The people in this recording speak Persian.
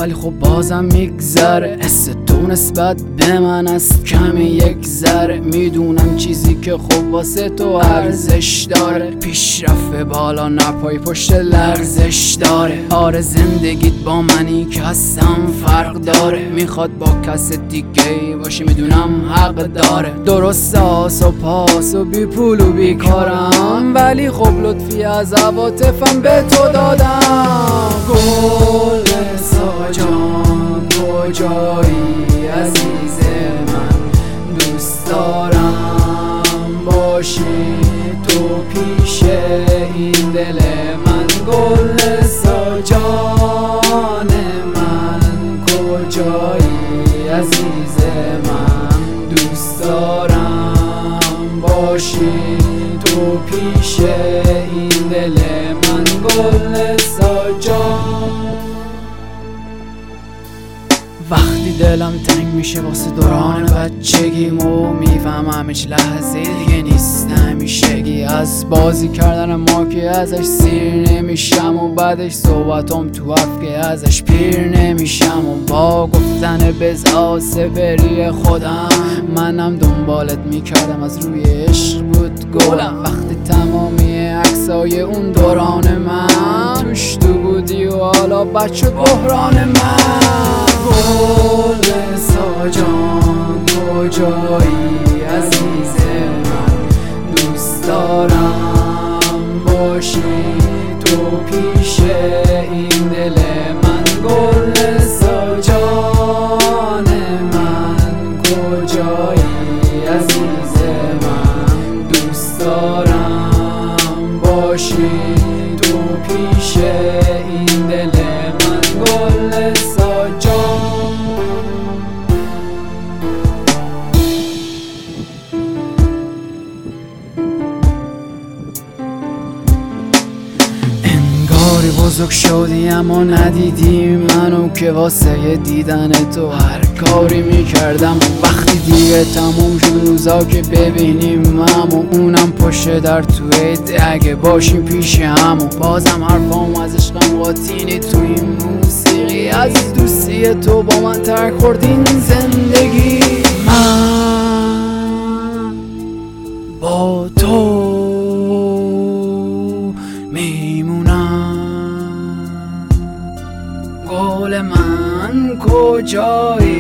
ولی خب بازم میگذره. حس تو نسبت به من از کمی یک ذره. میدونم چیزی که خب واسه تو ارزش داره پیشرفت بالا نه پای پشت لرزش داره. آره زندگیت با منی که هستم فرق داره. میخواد با کس دیگه باشی میدونم حق داره. درست آس و پاس و بی پول و بی کارم ولی خب لطفی از عواطفم به تو دادم. گل ساجان کجایی عزیز من دوست دارم باشی تو پیش این دل من. گل ساجان من کجایی عزیز من دوست دارم باشی تو پیش این دل من. گل ساجان وقتی دلم تنگ میشه واسه دوران بچگیمو میفهمم هیچ لحظه دیگه نیست همیشگی. از بازی کردن ما که ازش سیر نمیشم و بعدش صحبتام تو حرف که ازش پیر نمیشم. و با گفتن بزا سپری خودم منم دنبالت میکردم از روی عشق بود گلم. وقتی تمامی عکسای اون دوران من توش تو بودی و حالا بچه بحران من. گل ساجان کجایی عزیز من دوست دارم باشی تو پیش این دل من. گل ساجان من کجایی عزیز من دوست دارم باشی تو پیش این دل من. گل ساجان بزرگ شدی اما ندیدی منو که واسه دیدن تو هر کاری میکردم. وقتی دیگه تموم شد روزا که ببینیم همو اونم پشت در توی اگه باشیم پیش همو. بازم حرفام از عشقم قاطینی تو این موسیقی. از دوستی تو با من ترک خورد این زندگی. من با تو میمونم. گل من کجایی